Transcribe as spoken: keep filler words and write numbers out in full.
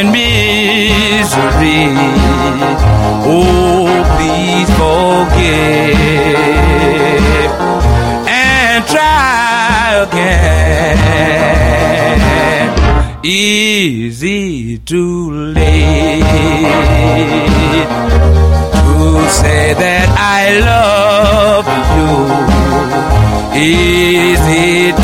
in misery. Oh, please forgive and try again. Is it too late to say that I love you? Is it